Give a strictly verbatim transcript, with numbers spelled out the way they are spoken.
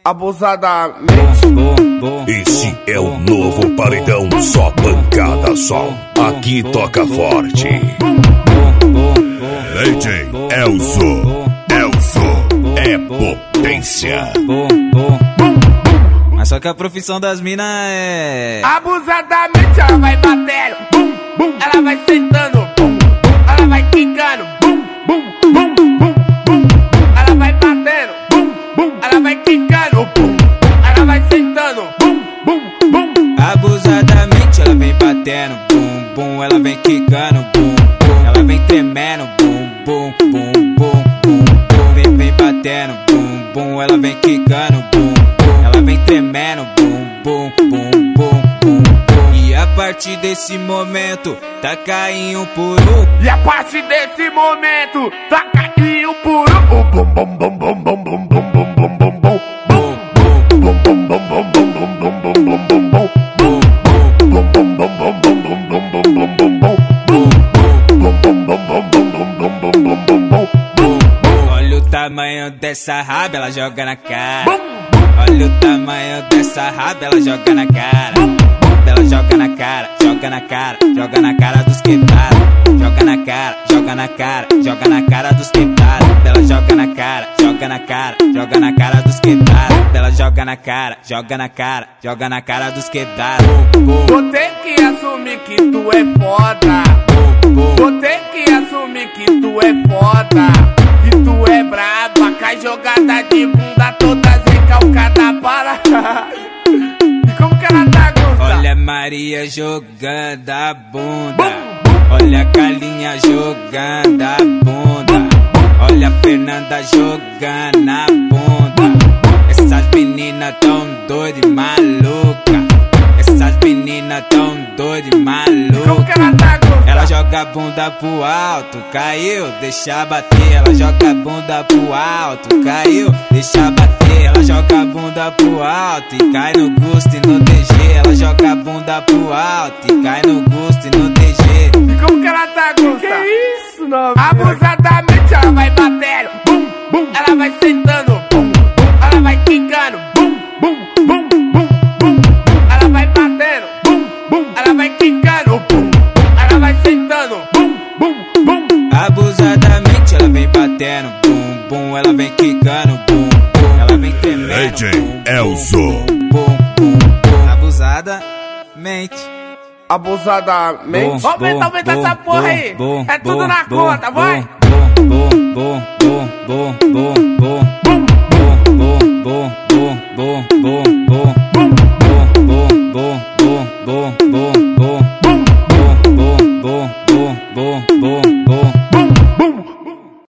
abusadamente. Esse é o novo paredão, só pancada só. Aqui toca forte. D J Elzo, Elzo é potência. Mas só que a profissão das minas é abusadamente. Ela vai batendo, bum, bum. Ela vai sentando, bum, bum. Ela vai quicando, bum, bum, bum, bum, bum. Ela vai batendo, bum, bum. Ela vai quicando, bum. Ela vai sentando, bum, bum, bum. Abusadamente ela vem batendo, bum, bum. Ela vem quicando, bum, bum. Ela vem tremendo, bum, bum, bum, bum, bum, bum. Vem, vem batendo, bum, bum. Ela vem quicando, bum, bum. Ela vem tremendo, bum, bum, bum, bum, bum, bum. E a partir desse momento, taca em um por um. E a partir desse momento, taca em um por um. Bum, bum, bum, bum, bum, bum, bum, bum, bum, bum, bum. Olha o tamanho dessa raba, ela joga na cara. Olha o tamanho dessa raba, ela joga na cara. Ela joga na cara, joga na cara, joga na cara dos quebrados. Joga na cara, joga na cara, joga na cara dos quebrados. Ela joga na cara, joga na cara, joga na cara dos quebrados. Ela joga na cara, joga na cara, joga na cara dos quebrados. Vou ter que assumir que tu é foda. Vou ter que assumir que tu é foda. Que tu é braba, cai jogada de bunda toda recalcada para. E como que ela tá, Gusta? Olha a Maria jogando a bunda. Olha a Carlinha jogando a bunda. Olha a Fernanda jogando a bunda. Essas meninas tão doidas e maluca. Essas meninas tão doidas e maluca. Como que ela tá, Gusta? Ela joga a bunda pro alto, caiu, deixa bater. Ela joga a bunda pro alto, caiu, deixa bater. Ela joga a bunda pro alto e cai no gosto e no D G. Ela joga a bunda pro alto e cai no gosto e no D G. E como que ela tá, Gusta? Que isso, não? Abusadamente ela vai batendo, bum, bum. Ela vai sentando, bum, bum. Ela vai quicando, bum, bum, bum, bum, bum. Ela vai batendo, bum, bum. Ela vai quicando, bum, bum. Ela vai sentando, bum, bum, bum. Abusadamente ela vem batendo, bum, bum. Ela vem quicando, bum, bum. Ela vem tremendo, D J Elzo. bum, bum, bum, bum. Abusadamente. Abusadamente. Vamos aumentar, aumenta essa porra aí. É tudo na conta, vai. Bum, bum.